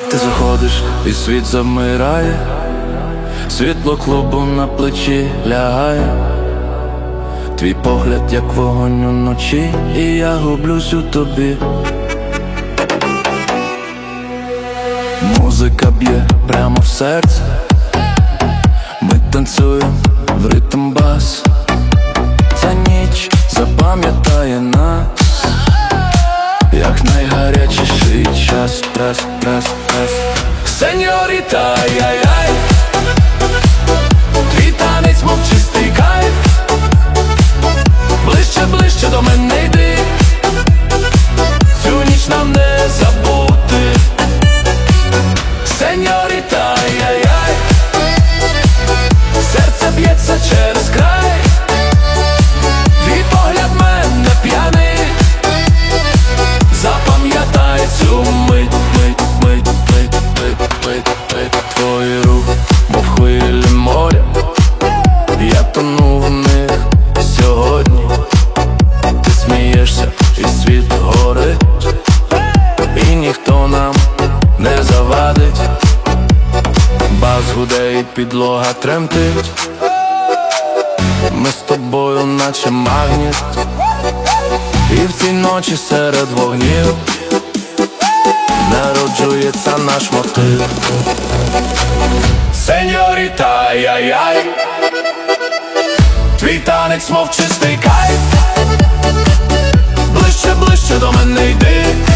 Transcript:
Ти заходиш і світ замирає, світло клубу на плечі лягає, твій погляд як вогонь уночі, і я гублюсь у тобі. Музика б'є прямо в серце, ми танцюємо в ритм бас. Ця ніч запам'ятає нас, як найгарячіший час. Раз, раз, раз. Сеньоріта, ай-яй-яй, твій танець мов чистий кайф. Ближче, ближче до мене йди, цю ніч нам не забути. Сеньоріта, ай-яй-яй, серце б'ється через край, твій погляд мене п'яний, запам'ятай цю мить, мить, мить, мить, мить, мить, мить. Твої руки, мов хвилі моря, я тону в них сьогодні. Ти смієшся і світ горить, і ніхто нам не завадить. Бас гуде і підлога тремтить, ми з тобою наче магніт, і в цій ночі серед вогнів народжується наш мотив. Сеньоріта, ай-яй-яй, твій танець мов чистий кайф. Ближче, ближче до мене йди,